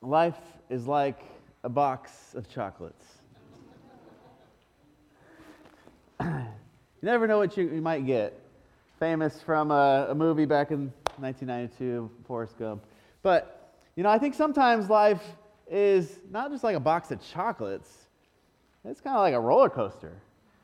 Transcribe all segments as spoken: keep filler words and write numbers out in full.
life is like a box of chocolates. You never know what you, you might get. Famous from a, a movie back in nineteen ninety-two, Forrest Gump. But, you know, I think sometimes life is not just like a box of chocolates. It's kind of like a roller coaster.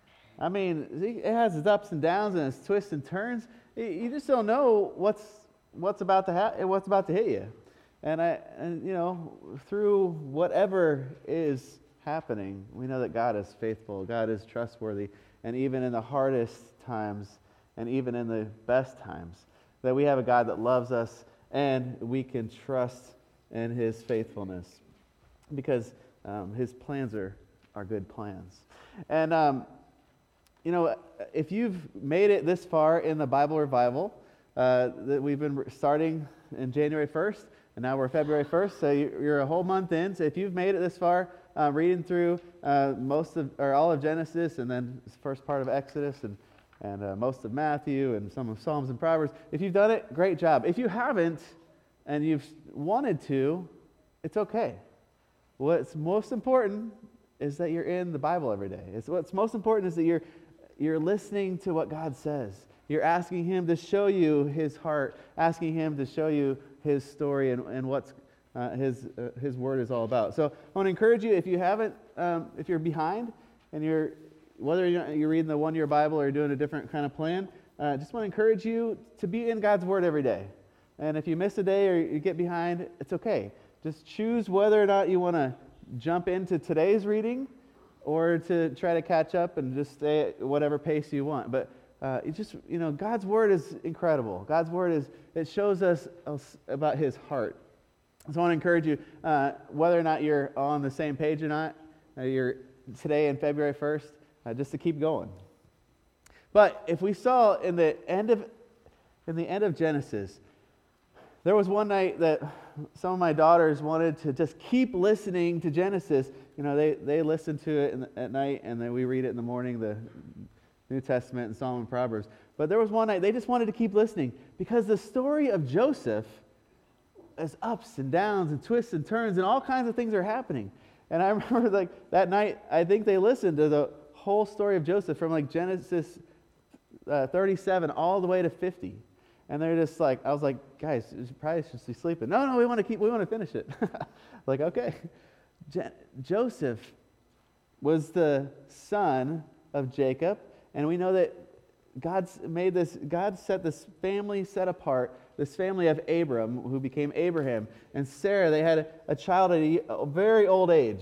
I mean, it has its ups and downs and its twists and turns. You just don't know what's what's about to ha- what's about to hit you. And I, and you know, through whatever is happening, we know that God is faithful, God is trustworthy, and even in the hardest times, and even in the best times, that we have a God that loves us, and we can trust in His faithfulness, because um, His plans are are good plans. And um, you know, if you've made it this far in the Bible Revival, uh, that we've been starting in January first, and now we're February first, so you're a whole month in. So if you've made it this far, uh, reading through uh, most of, or all of Genesis, and then the first part of Exodus, and and uh, most of Matthew, and some of Psalms and Proverbs, if you've done it, great job. If you haven't, and you've wanted to, it's okay. What's most important is that you're in the Bible every day. It's, what's most important is that you're you're listening to what God says. You're asking Him to show you His heart, asking Him to show you His story and, and what's uh, His uh, His Word is all about. So I want to encourage you, if you haven't, um, if you're behind, and you're, whether you're, you're reading the one-year Bible or you're doing a different kind of plan, I uh, just want to encourage you to be in God's Word every day. And if you miss a day or you get behind, it's okay. Just choose whether or not you want to jump into today's reading or to try to catch up and just stay at whatever pace you want. But uh, it just, you know, God's Word is incredible. God's Word is, it shows us about His heart. So I want to encourage you, uh, whether or not you're on the same page or not, uh, you're today in February first, uh, just to keep going. But if we saw in the end of, in the end of Genesis, there was one night that some of my daughters wanted to just keep listening to Genesis. You know, they, they listen to it in the, at night, and then we read it in the morning, the New Testament and Psalm and Proverbs. But there was one night they just wanted to keep listening because the story of Joseph is ups and downs and twists and turns and all kinds of things are happening. And I remember like that night, I think they listened to the whole story of Joseph from like Genesis uh, thirty-seven all the way to fifty. And they're just like, I was like, guys, you should probably should be sleeping. No, no, we want to keep, we want to finish it. Like, okay. Je- Joseph was the son of Jacob, and we know that God's made this, God set this family set apart, this family of Abram, who became Abraham, and Sarah. They had a, a child at a, a very old age.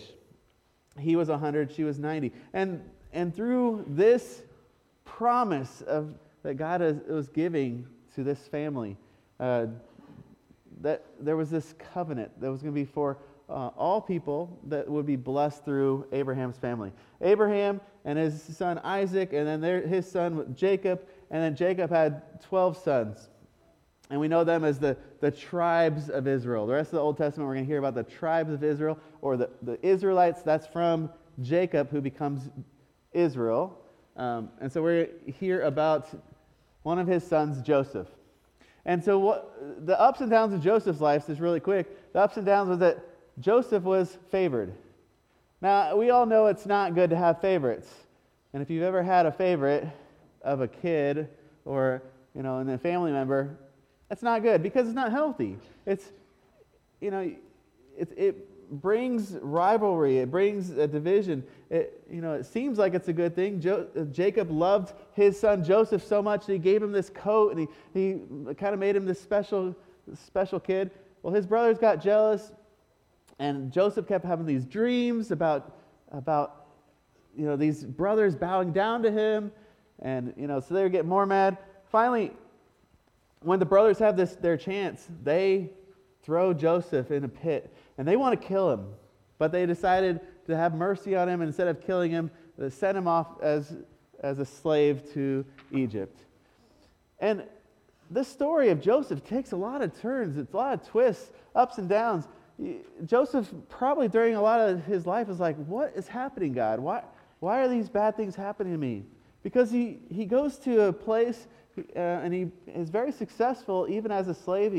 He was one hundred, she was ninety. And and through this promise of that God is, was giving to this family, uh, that there was this covenant that was going to be for uh, all people that would be blessed through Abraham's family. Abraham and his son Isaac, and then their, his son Jacob, and then Jacob had twelve sons. And we know them as the, the tribes of Israel. The rest of the Old Testament, we're going to hear about the tribes of Israel, or the, the Israelites. That's from Jacob, who becomes Israel. Um, and so we're going to hear about one of his sons, Joseph. And so what the ups and downs of Joseph's life, just really quick, the ups and downs was that Joseph was favored. Now, we all know it's not good to have favorites. And if you've ever had a favorite of a kid or, you know, and a family member, that's not good because it's not healthy. It's, you know, it, it brings rivalry. It brings a division. It, you know, it seems like it's a good thing. Jo- Jacob loved his son Joseph so much that he gave him this coat, and he, he kind of made him this special, special kid. Well, his brothers got jealous, and Joseph kept having these dreams about, about, you know, these brothers bowing down to him, and, you know, so they would get more mad. Finally, when the brothers have this their chance, they throw Joseph in a pit, and they want to kill him, but they decided to have mercy on him, and instead of killing him, they sent him off as, as a slave to Egypt. And this story of Joseph takes a lot of turns. It's a lot of twists, ups and downs. Joseph probably during a lot of his life is like, what is happening, God? Why, why are these bad things happening to me? Because he, he goes to a place uh, and he is very successful even as a slave. He,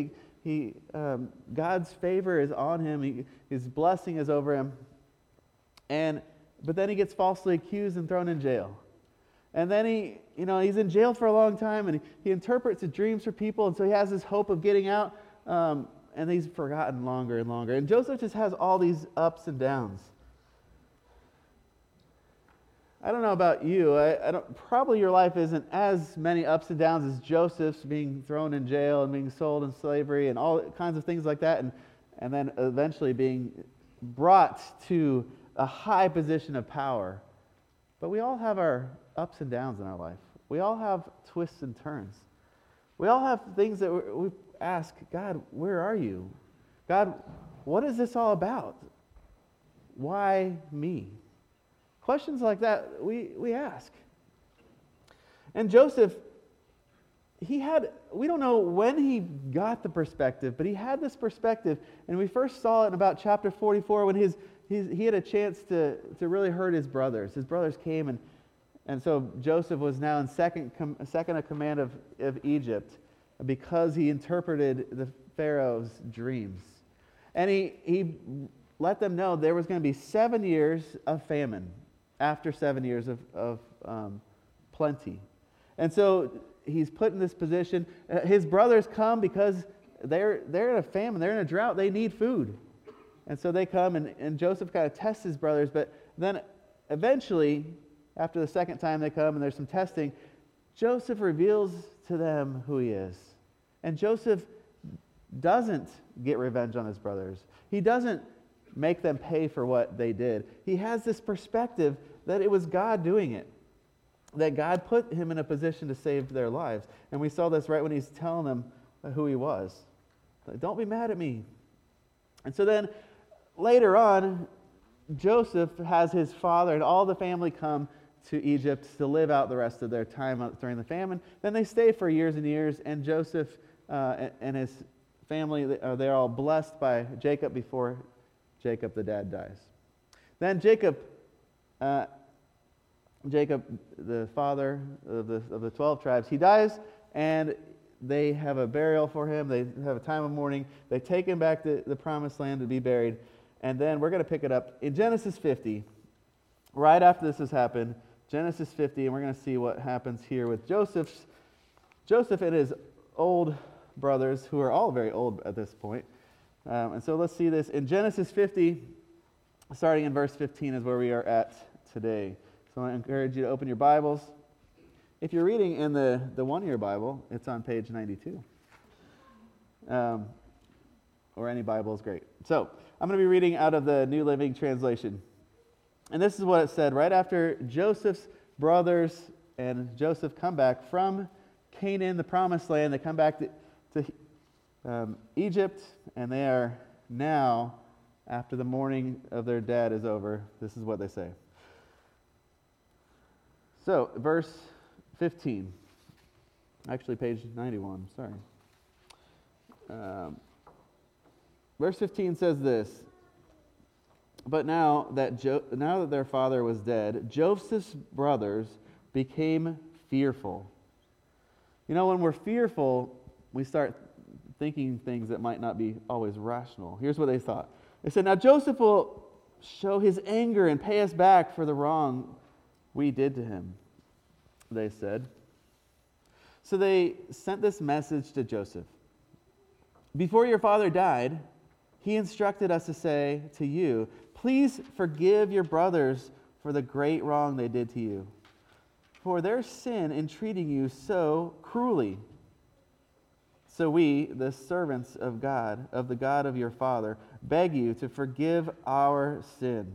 he um, God's favor is on him. He, his blessing is over him. And but then he gets falsely accused and thrown in jail. And then he, you know, he's in jail for a long time, and he, he interprets the dreams for people, and so he has this hope of getting out, um, and he's forgotten longer and longer. And Joseph just has all these ups and downs. I don't know about you. I, I don't. Probably your life isn't as many ups and downs as Joseph's, being thrown in jail and being sold in slavery and all kinds of things like that, and and then eventually being brought to a high position of power. But we all have our ups and downs in our life. We all have twists and turns. We all have things that we ask, God, where are you? God, what is this all about? Why me? Questions like that we, we ask. And Joseph, he had, we don't know when he got the perspective, but he had this perspective, and we first saw it in about chapter forty-four when his, his he had a chance to, to really hurt his brothers. His brothers came, and, and so Joseph was now in second, com, second of command of, of Egypt because he interpreted the Pharaoh's dreams. And he, he let them know there was going to be seven years of famine after seven years of, of um, plenty. And so he's put in this position. Uh, his brothers come because they're they're in a famine, they're in a drought, they need food. And so they come, and, and Joseph kind of tests his brothers, but then eventually, after the second time they come and there's some testing, Joseph reveals to them who he is. And Joseph doesn't get revenge on his brothers. He doesn't make them pay for what they did. He has this perspective that it was God doing it, that God put him in a position to save their lives. And we saw this right when he's telling them who he was. Like, don't be mad at me. And so then later on, Joseph has his father and all the family come to Egypt to live out the rest of their time during the famine. Then they stay for years and years, and Joseph uh, and his family, they're all blessed by Jacob before Jacob, the dad, dies. Then Jacob, uh, Jacob, the father of the of the twelve tribes, he dies, and they have a burial for him. They have a time of mourning. They take him back to the promised land to be buried. And then we're going to pick it up in Genesis fifty. Right after this has happened, Genesis fifty, and we're going to see what happens here with Joseph's, Joseph and his old brothers, who are all very old at this point. Um, and so let's see this. In Genesis fifty, starting in verse fifteen is where we are at today. So I encourage you to open your Bibles. If you're reading in the, the one-year Bible, it's on page ninety-two. Um, or any Bible is great. So I'm going to be reading out of the New Living Translation. And this is what it said. Right after Joseph's brothers and Joseph come back from Canaan, the promised land, they come back to, to um, Egypt, and they are now, after the mourning of their dad is over, this is what they say. So, verse fifteen. Actually, page ninety-one, sorry. Um, verse fifteen says this. But now that jo- now that their father was dead, Joseph's brothers became fearful. You know, when we're fearful, we start thinking things that might not be always rational. Here's what they thought. They said, now Joseph will show his anger and pay us back for the wrong we did to him, they said. So they sent this message to Joseph. Before your father died, he instructed us to say to you, please forgive your brothers for the great wrong they did to you, for their sin in treating you so cruelly. So we, the servants of God, of the God of your father, beg you to forgive our sin.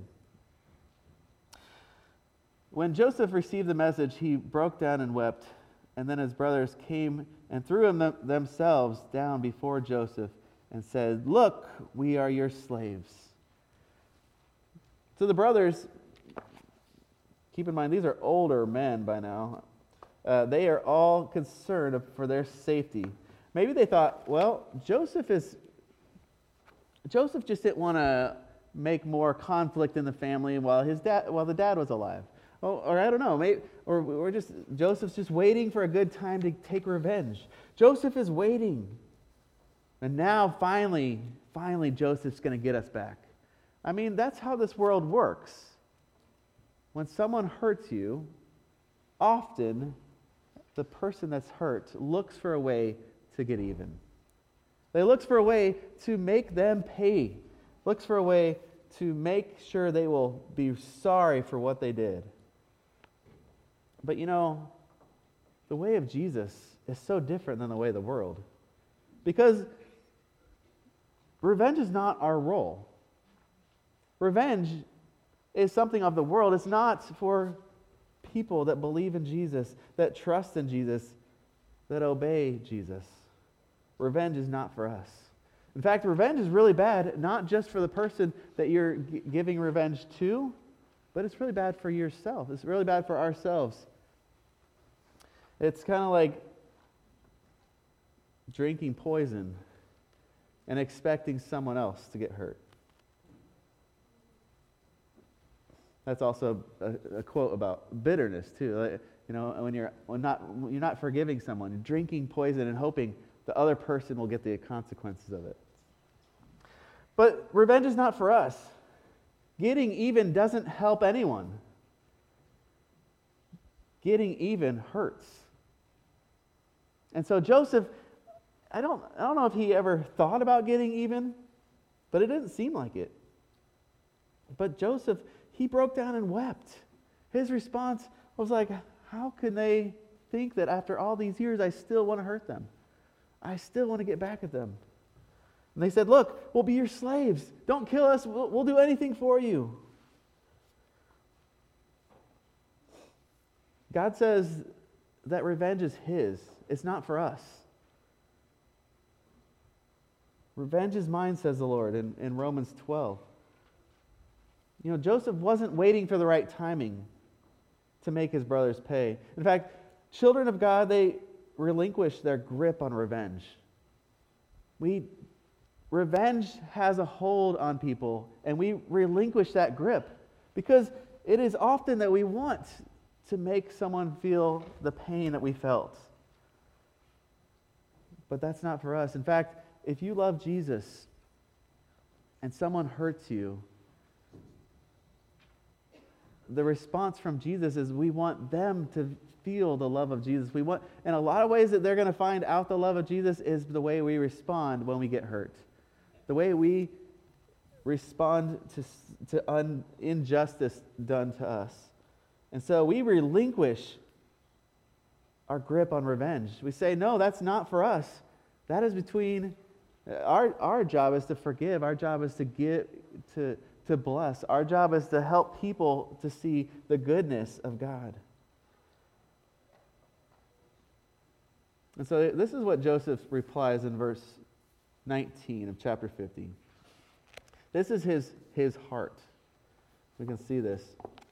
When Joseph received the message, he broke down and wept, and then his brothers came and threw him them- themselves down before Joseph and said, look, we are your slaves. So the brothers, keep in mind, these are older men by now. Uh, they are all concerned for their safety. Maybe they thought, well, Joseph is, Joseph just didn't want to make more conflict in the family while his dad, while the dad was alive. Or, or I don't know, maybe, or, or just Joseph's just waiting for a good time to take revenge. Joseph is waiting. And now, finally, finally, Joseph's going to get us back. I mean, that's how this world works. When someone hurts you, often the person that's hurt looks for a way to get even. They look for a way to make them pay. Looks for a way to make sure they will be sorry for what they did. But you know, the way of Jesus is so different than the way of the world. Because revenge is not our role. Revenge is something of the world. It's not for people that believe in Jesus, that trust in Jesus, that obey Jesus. Revenge is not for us. In fact, revenge is really bad, not just for the person that you're g- giving revenge to, but it's really bad for yourself. It's really bad for ourselves. It's kind of like drinking poison and expecting someone else to get hurt. That's also a, a quote about bitterness too. Like, you know, when you're when not when you're not forgiving someone, you're drinking poison and hoping the other person will get the consequences of it. But revenge is not for us. Getting even doesn't help anyone. Getting even hurts. And so Joseph, I don't I don't know if he ever thought about getting even, but it didn't seem like it. But Joseph, he broke down and wept. His response was like, how can they think that after all these years I still want to hurt them? I still want to get back at them. And they said, look, we'll be your slaves. Don't kill us. We'll, we'll do anything for you. God says that revenge is his. It's not for us. Revenge is mine, says the Lord in, in Romans twelve. You know, Joseph wasn't waiting for the right timing to make his brothers pay. In fact, children of God, they relinquish their grip on revenge. We, revenge has a hold on people, and we relinquish that grip because it is often that we want to make someone feel the pain that we felt. But that's not for us. In fact, if you love Jesus and someone hurts you, the response from Jesus is we want them to feel the love of Jesus. We want, in a lot of ways that they're going to find out the love of Jesus is the way we respond when we get hurt. The way we respond to, to un, injustice done to us. And so we relinquish our grip on revenge. We say, no, that's not for us. That is between, our, our job is to forgive. Our job is to give, to to bless. Our job is to help people to see the goodness of God. And so this is what Joseph replies in verse nineteen of chapter fifty. This is his, his heart. We can see this.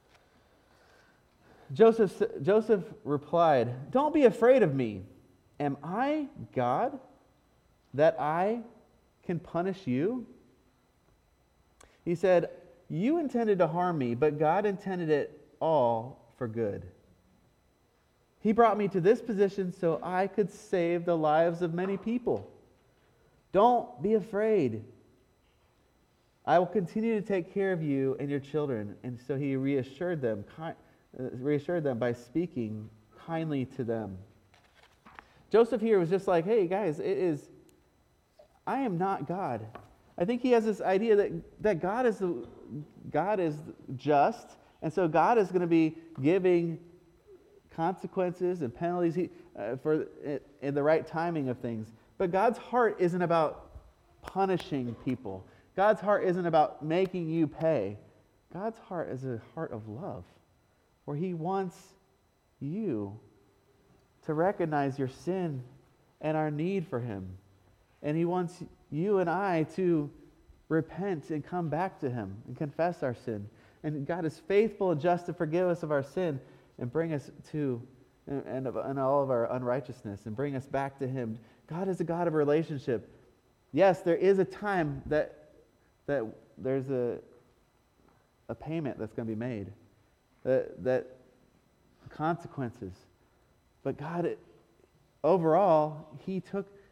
Joseph, Joseph replied, "Don't be afraid of me. Am I God that I can punish you?" He said, "You intended to harm me, but God intended it all for good. He brought me to this position so I could save the lives of many people. Don't be afraid. I will continue to take care of you and your children." And so he reassured them, reassured them by speaking kindly to them. Joseph here was just like, hey guys, it is, I am not God. I think he has this idea that, that God is the, God is just, and so God is going to be giving consequences and penalties he, uh, for in the right timing of things. But God's heart isn't about punishing people. God's heart isn't about making you pay. God's heart is a heart of love, where he wants you to recognize your sin and our need for him. And he wants you and I to repent and come back to him and confess our sin. And God is faithful and just to forgive us of our sin and bring us to, and, and, and all of our unrighteousness, and bring us back to him. God is a God of relationship. Yes, there is a time that that there's a a payment that's going to be made, that, that consequences. But God, it, overall, he took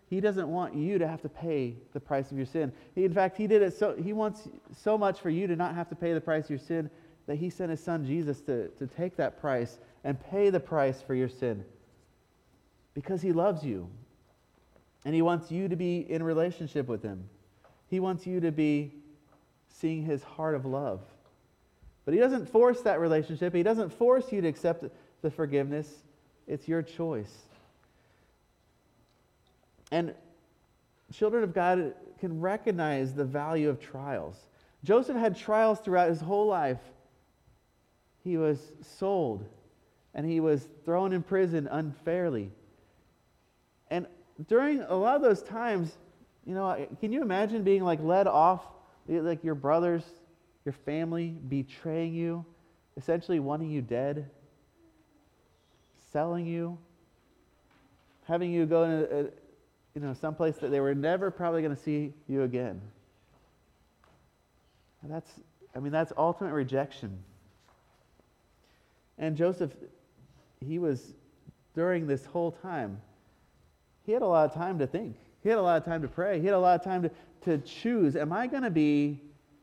He doesn't want you to have to pay the price of your sin. He, in fact, he did it so he wants so much for you to not have to pay the price of your sin that he sent his son Jesus to, to take that price and pay the price for your sin. Because he loves you. And he wants you to be in relationship with him. He wants you to be seeing his heart of love. But he doesn't force that relationship. He doesn't force you to accept the forgiveness. It's your choice. And children of God can recognize the value of trials. Joseph had trials throughout his whole life. He was sold, and he was thrown in prison unfairly. And during a lot of those times, you know, can you imagine being like led off, like your brothers, your family betraying you, essentially wanting you dead, selling you, having you go in a, a you know, someplace that they were never probably going to see you again. And that's, I mean, that's ultimate rejection. And Joseph, he was, during this whole time, he had a lot of time to think. He had a lot of time to pray. He had a lot of time to, to choose. Am I going to be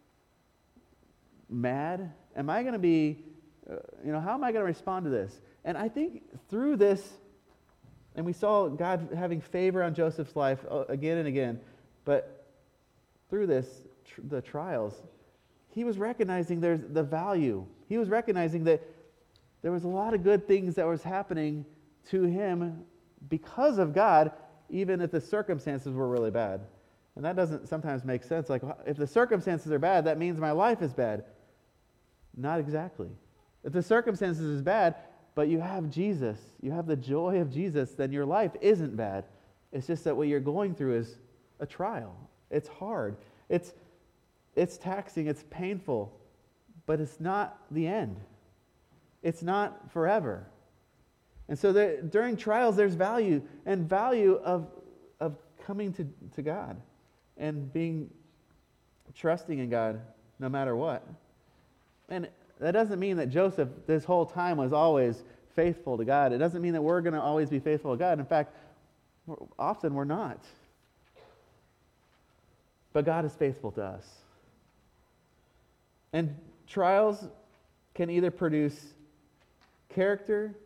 mad? Am I going to be, uh, you know, how am I going to respond to this? And I think through this, and we saw God having favor on Joseph's life again and again, but through this, tr- the trials, he was recognizing there's the value. He was recognizing that there was a lot of good things that was happening to him because of God, even if the circumstances were really bad. And that doesn't sometimes make sense. Like, if the circumstances are bad, that means my life is bad. Not exactly. If the circumstances is bad, but you have Jesus, you have the joy of Jesus, then your life isn't bad. It's just that what you're going through is a trial. It's hard. It's it's taxing. It's painful. But it's not the end. It's not forever. And so there, during trials, there's value, and value of of coming to, to God and being trusting in God no matter what. And that doesn't mean that Joseph this whole time was always faithful to God. It doesn't mean that we're going to always be faithful to God. In fact, we're, often we're not. But God is faithful to us. And trials can either produce character,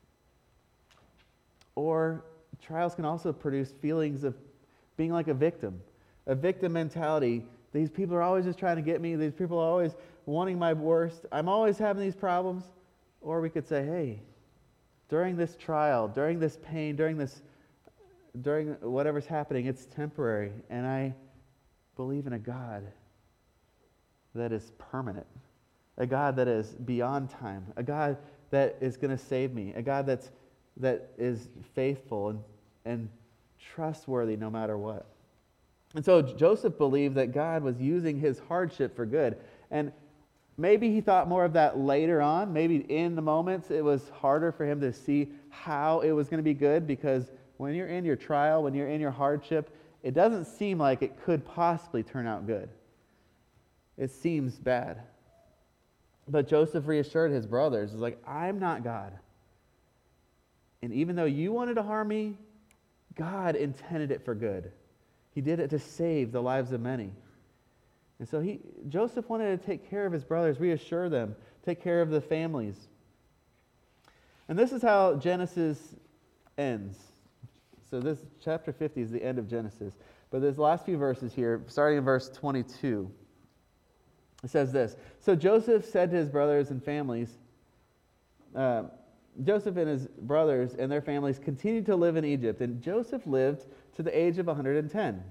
or trials can also produce feelings of being like a victim. A victim mentality. These people are always just trying to get me. These people are always wanting my worst. I'm always having these problems. Or we could say, hey, during this trial, during this pain, during this, during whatever's happening, it's temporary. And I believe in a God that is permanent. A God that is beyond time. A God that is going to save me. A God that's that is faithful and, and trustworthy no matter what. And so Joseph believed that God was using his hardship for good. And maybe he thought more of that later on. Maybe in the moments it was harder for him to see how it was going to be good, because when you're in your trial, when you're in your hardship, it doesn't seem like it could possibly turn out good. It seems bad. But Joseph reassured his brothers. He's like, I'm not God. And even though you wanted to harm me, God intended it for good. He did it to save the lives of many. And so he, Joseph wanted to take care of his brothers, reassure them, take care of the families. And this is how Genesis ends. So this chapter fifty is the end of Genesis. But there's the last few verses here, starting in verse twenty-two. It says this. So Joseph said to his brothers and families, uh, Joseph and his brothers and their families continued to live in Egypt, and Joseph lived to the age of one hundred ten.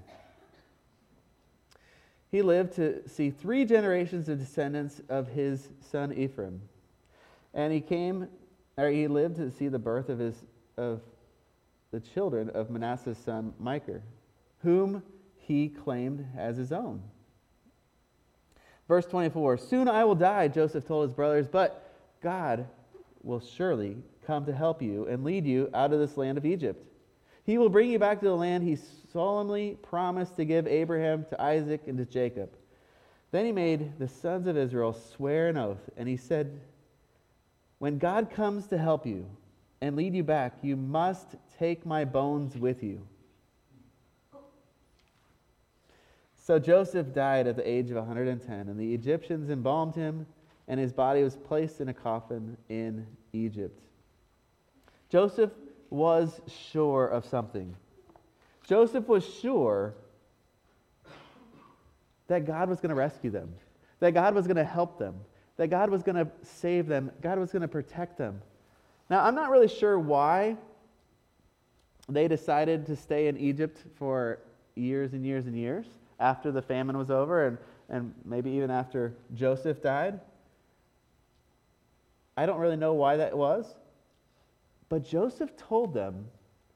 He lived to see three generations of descendants of his son Ephraim. And he came, or he lived to see the birth of his of the children of Manasseh's son Micah, whom he claimed as his own. Verse twenty-four, soon I will die, Joseph told his brothers, but God will surely come to help you and lead you out of this land of Egypt. He will bring you back to the land he solemnly promised to give Abraham, to Isaac, and to Jacob. Then he made the sons of Israel swear an oath, and he said, when God comes to help you and lead you back, you must take my bones with you. So Joseph died at the age of one hundred ten, and the Egyptians embalmed him, and his body was placed in a coffin in Egypt. Joseph was sure of something. Joseph was sure that God was going to rescue them, that God was going to help them, that God was going to save them, God was going to protect them. Now, I'm not really sure why they decided to stay in Egypt for years and years and years after the famine was over, and, and maybe even after Joseph died. I don't really know why that was, but Joseph told them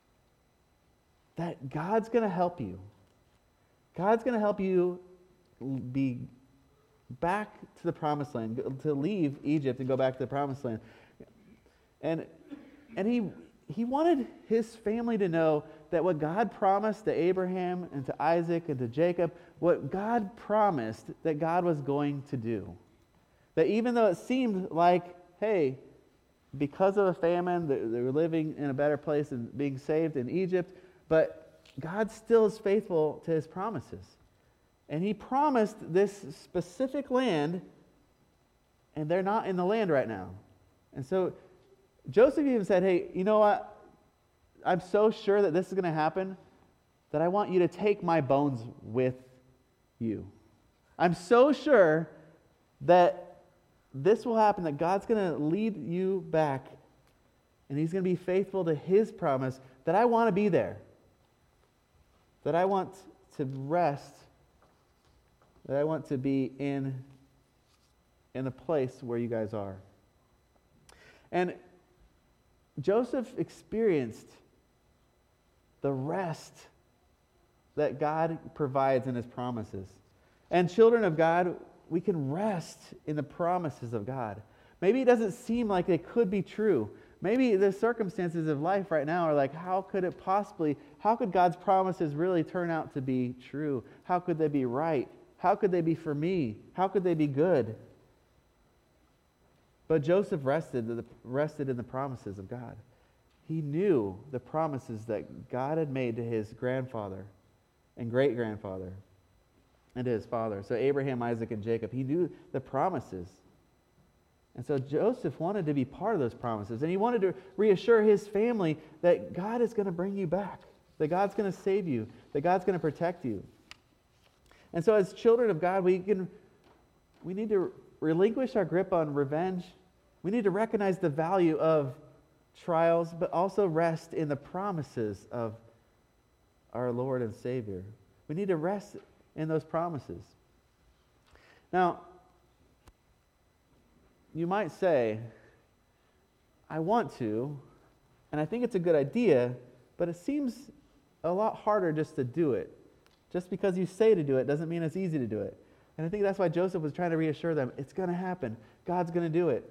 that God's going to help you. God's going to help you be back to the promised land, to leave Egypt and go back to the promised land. And and he he wanted his family to know that what God promised to Abraham and to Isaac and to Jacob, what God promised that God was going to do. That even though it seemed like, hey, because of a famine, they were living in a better place and being saved in Egypt, but God still is faithful to his promises. And he promised this specific land, and they're not in the land right now. And so Joseph even said, hey, you know what? I'm so sure that this is going to happen that I want you to take my bones with you. I'm so sure that this will happen, that God's going to lead you back, and he's going to be faithful to his promise, that I want to be there, that I want to rest, that I want to be in, in the place where you guys are. And Joseph experienced the rest that God provides in his promises. And children of God, we can rest in the promises of God. Maybe it doesn't seem like they could be true. Maybe the circumstances of life right now are like, how could it possibly, how could God's promises really turn out to be true? How could they be right? How could they be for me? How could they be good? But Joseph rested, rested in the promises of God. He knew the promises that God had made to his grandfather and great-grandfather and to his father. So Abraham, Isaac, and Jacob, he knew the promises. And so Joseph wanted to be part of those promises. And he wanted to reassure his family that God is going to bring you back, that God's going to save you, that God's going to protect you. And so as children of God, we can we need to relinquish our grip on revenge. We need to recognize the value of trials, but also rest in the promises of our Lord and Savior. We need to rest in those promises. Now, you might say, I want to, and I think it's a good idea, but it seems a lot harder just to do it. Just because you say to do it doesn't mean it's easy to do it. And I think that's why Joseph was trying to reassure them, it's going to happen. God's going to do it.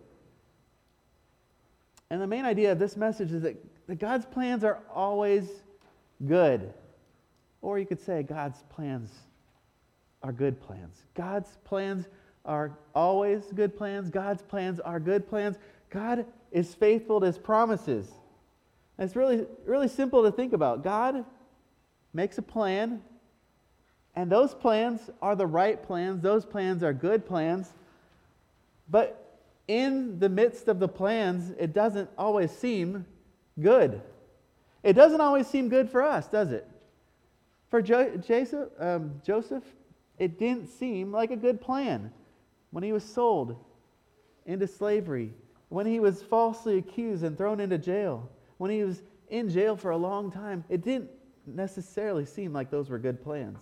And the main idea of this message is that, that God's plans are always good. Or you could say God's plans are good plans. God's plans are always good plans. God's plans are good plans. God is faithful to his promises. And it's really, really simple to think about. God makes a plan, and those plans are the right plans. Those plans are good plans. But in the midst of the plans, it doesn't always seem good. It doesn't always seem good for us, does it? For jo- Joseph, um, Joseph, it didn't seem like a good plan when he was sold into slavery, when he was falsely accused and thrown into jail, when he was in jail for a long time. It didn't necessarily seem like those were good plans.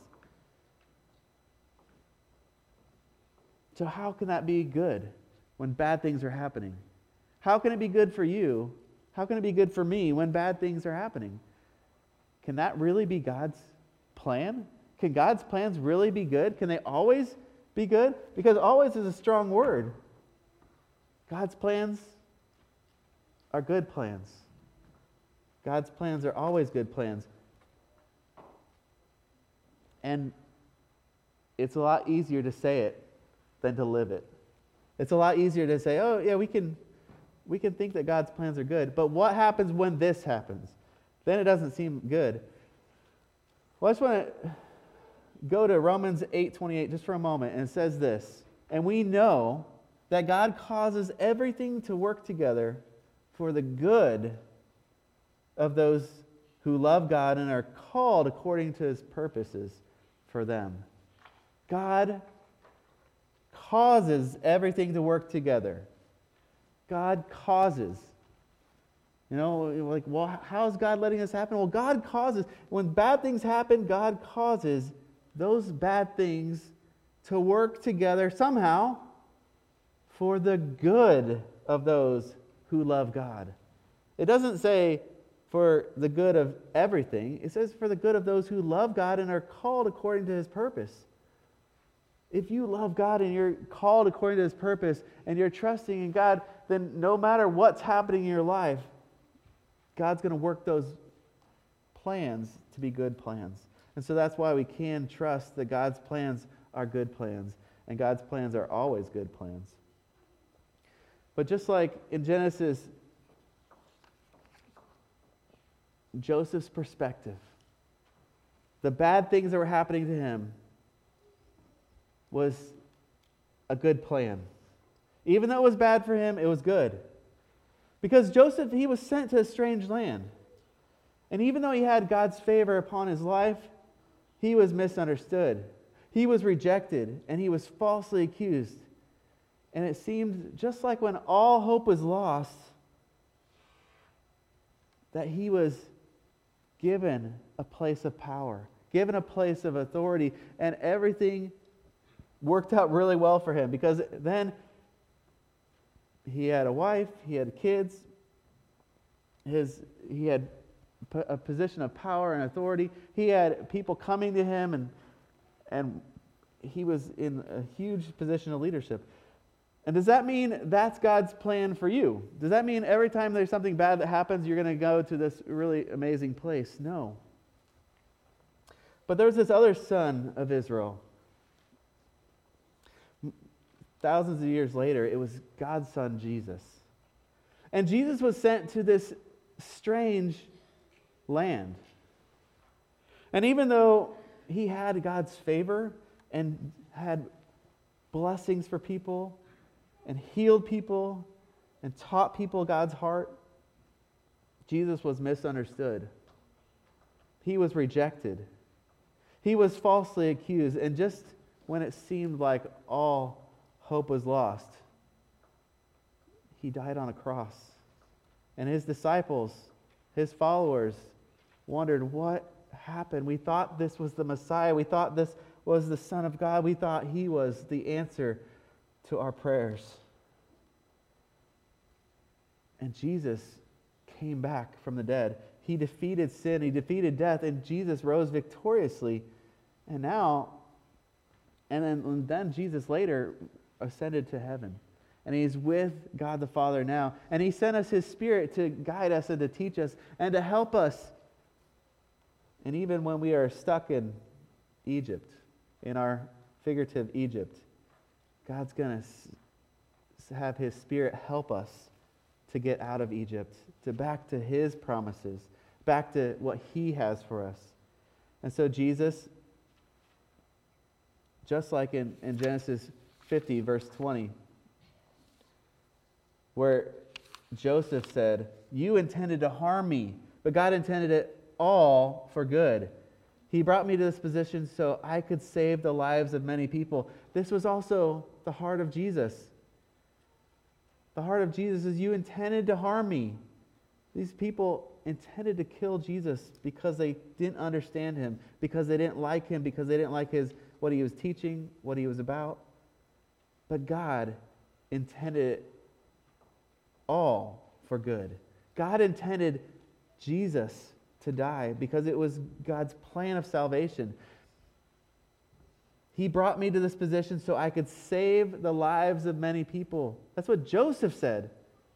So how can that be good when bad things are happening? How can it be good for you? How can it be good for me when bad things are happening? Can that really be God's plan? Can God's plans really be good? Can they always be good? Because always is a strong word. God's plans are good plans. God's plans are always good plans. And it's a lot easier to say it than to live it. It's a lot easier to say, oh, yeah, we can we can think that God's plans are good. But what happens when this happens? Then it doesn't seem good. Well, I just want to go to Romans eight twenty-eight just for a moment, and it says this, and we know that God causes everything to work together for the good of those who love God and are called according to his purposes for them. God causes everything to work together. God causes. You know, like, well, how is God letting this happen? Well, God causes. When bad things happen, God causes those bad things to work together somehow for the good of those who love God. It doesn't say for the good of everything. It says for the good of those who love God and are called according to his purpose. If you love God and you're called according to his purpose and you're trusting in God, then no matter what's happening in your life, God's going to work those plans to be good plans. And so that's why we can trust that God's plans are good plans, and God's plans are always good plans. But just like in Genesis, Joseph's perspective, the bad things that were happening to him was a good plan. Even though it was bad for him, it was good. Because Joseph, he was sent to a strange land. And even though he had God's favor upon his life, he was misunderstood. He was rejected, and he was falsely accused. And it seemed just like when all hope was lost, that he was given a place of power, given a place of authority, and everything worked out really well for him, because then he had a wife, he had kids, his he had a position of power and authority. He had people coming to him, and and he was in a huge position of leadership. And does that mean that's God's plan for you? Does that mean every time there's something bad that happens, you're going to go to this really amazing place? No. But there's this other son of Israel. Thousands of years later, it was God's son, Jesus. And Jesus was sent to this strange land. And even though he had God's favor and had blessings for people and healed people and taught people God's heart, Jesus was misunderstood. He was rejected. He was falsely accused. And just when it seemed like all hope was lost, he died on a cross. And his disciples, his followers, wondered what happened. We thought this was the Messiah. We thought this was the Son of God. We thought he was the answer to our prayers. And Jesus came back from the dead. He defeated sin. He defeated death. And Jesus rose victoriously. And now, and then, and then Jesus later ascended to heaven. And he's with God the Father now. And he sent us his Spirit to guide us and to teach us and to help us. And even when we are stuck in Egypt, in our figurative Egypt, God's going to have his Spirit help us to get out of Egypt, to back to his promises, back to what he has for us. And so Jesus, just like in, in Genesis fifty, verse twenty, where Joseph said, "You intended to harm me, but God intended it all for good. He brought me to this position so I could save the lives of many people." This was also the heart of Jesus. The heart of Jesus is, you intended to harm me. These people intended to kill Jesus because they didn't understand him, because they didn't like him, because they didn't like his what he was teaching, what he was about. But God intended it all for good. God intended Jesus to die because it was God's plan of salvation. He brought me to this position so I could save the lives of many people. That's what Joseph said.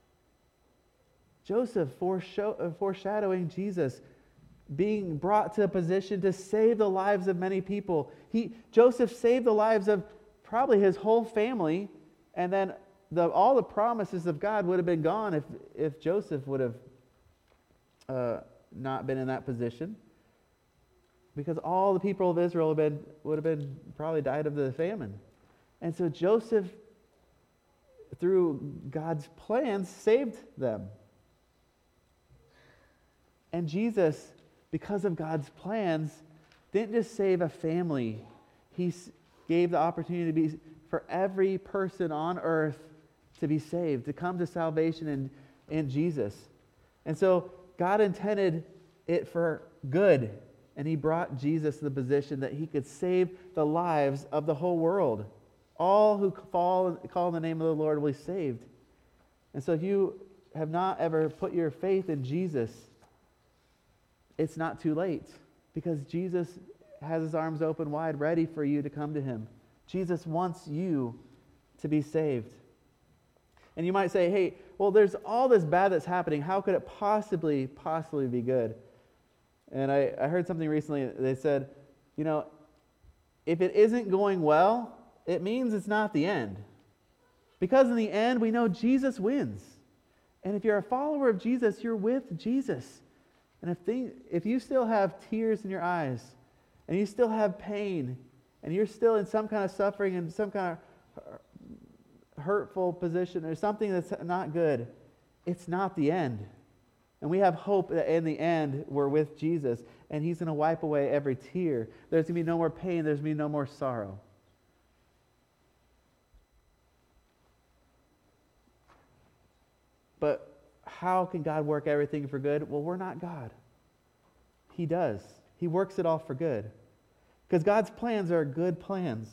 Joseph foreshadowing Jesus being brought to a position to save the lives of many people. He, Joseph saved the lives of probably his whole family, and then the, all the promises of God would have been gone if, if Joseph would have uh, not been in that position. because all the people of Israel would have been, would have been probably died of the famine. And so Joseph, through God's plans, saved them. And Jesus, because of God's plans, didn't just save a family. He gave the opportunity to be, for every person on earth to be saved, to come to salvation in, in Jesus. And so God intended it for good, and he brought Jesus to the position that he could save the lives of the whole world. All who fall, call on the name of the Lord will be saved. And so if you have not ever put your faith in Jesus, it's not too late, because Jesus has his arms open wide, ready for you to come to him. Jesus wants you to be saved. And you might say, hey, well, there's all this bad that's happening. How could it possibly, possibly be good? And I, I heard something recently. They said, you know, if it isn't going well, it means it's not the end. Because in the end, we know Jesus wins. And if you're a follower of Jesus, you're with Jesus. And if, things, if you still have tears in your eyes, and you still have pain, and you're still in some kind of suffering and some kind of hurtful position or something that's not good, it's not the end. And we have hope that in the end we're with Jesus, and he's going to wipe away every tear. There's going to be no more pain. There's going to be no more sorrow. But how can God work everything for good? Well, we're not God. He does. He works it all for good. Because God's plans are good plans.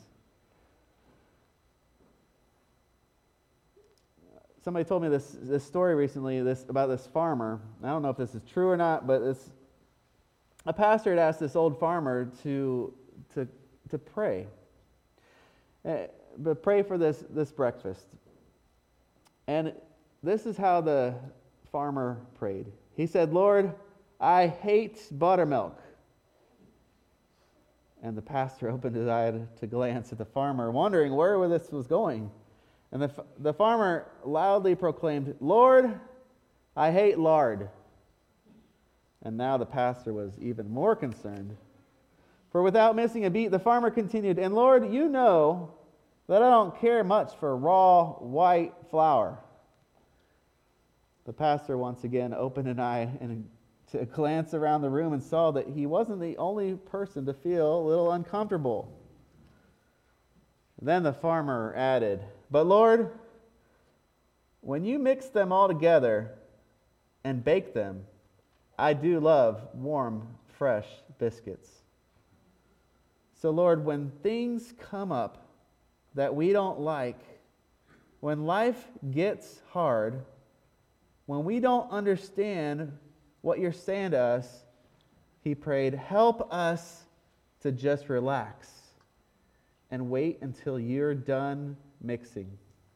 Somebody told me this, this story recently this about this farmer. I don't know if this is true or not, but this, a pastor had asked this old farmer to, to, to pray. Uh, but pray for this, this breakfast. And this is how the farmer prayed. He said, Lord, I hate buttermilk. And the pastor opened his eye to, to glance at the farmer, wondering where this was going. And the, the farmer loudly proclaimed, Lord, I hate lard. And now the pastor was even more concerned. For without missing a beat, the farmer continued, and Lord, you know that I don't care much for raw white flour. The pastor once again opened an eye and to glance around the room and saw that he wasn't the only person to feel a little uncomfortable. Then the farmer added, but Lord, when you mix them all together and bake them, I do love warm, fresh biscuits. So Lord, when things come up that we don't like, when life gets hard, when we don't understand what you're saying to us, he prayed, help us to just relax and wait until you're done mixing.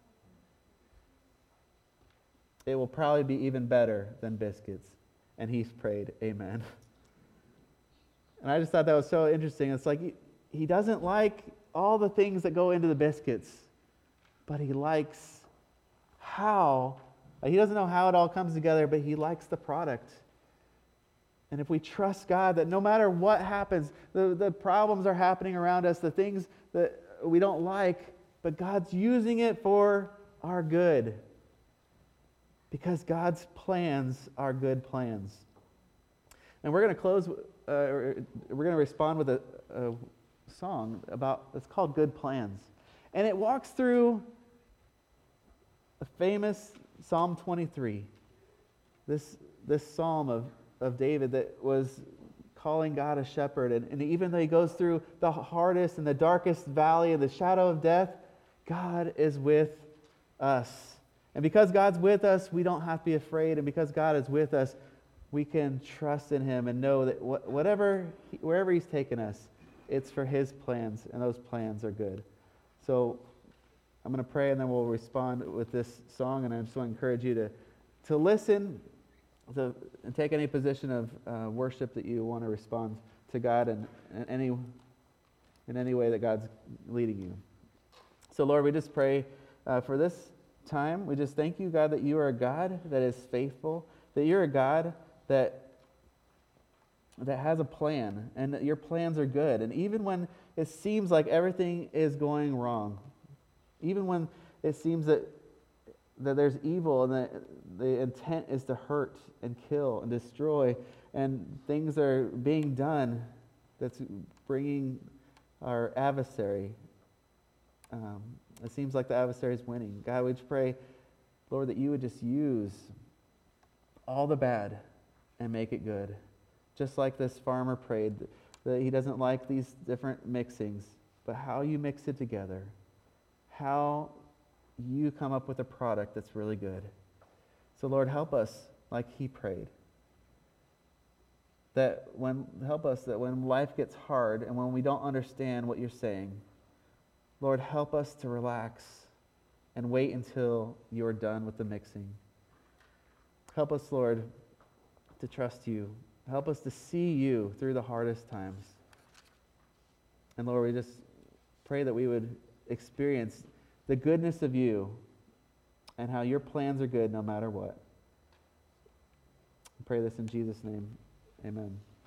It will probably be even better than biscuits. And he's prayed, amen. And I just thought that was so interesting. It's like he, he doesn't like all the things that go into the biscuits, but he likes how, he doesn't know how it all comes together, but he likes the product. And if we trust God that no matter what happens, the, the problems are happening around us, the things that we don't like, but God's using it for our good. Because God's plans are good plans. And we're going to close, uh, we're going to respond with a, a song about, it's called Good Plans. And it walks through a famous Psalm twenty-three. This, this psalm of, of David that was calling God a shepherd. And, and even though he goes through the hardest and the darkest valley of the shadow of death, God is with us. And because God's with us, we don't have to be afraid. And because God is with us, we can trust in him and know that whatever, wherever he's taken us, it's for his plans, and those plans are good. So I'm going to pray, and then we'll respond with this song. And I just want to encourage you to, to listen to, and take any position of uh, worship that you want to respond to God in, in, any, in any way that God's leading you. So Lord, we just pray uh, for this time. We just thank you, God, that you are a God that is faithful, that you're a God that that has a plan, and that your plans are good. And even when it seems like everything is going wrong, even when it seems that that there's evil and that the intent is to hurt and kill and destroy, and things are being done that's bringing our adversary. Um, it seems like the adversary is winning. God, we just pray, Lord, that you would just use all the bad and make it good. Just like this farmer prayed, that he doesn't like these different mixings, but how you mix it together, how you come up with a product that's really good. So Lord, help us like he prayed. That when help us that when life gets hard and when we don't understand what you're saying, Lord, help us to relax and wait until you're done with the mixing. Help us, Lord, to trust you. Help us to see you through the hardest times. And Lord, we just pray that we would experience the goodness of you and how your plans are good no matter what. I pray this in Jesus' name. Amen.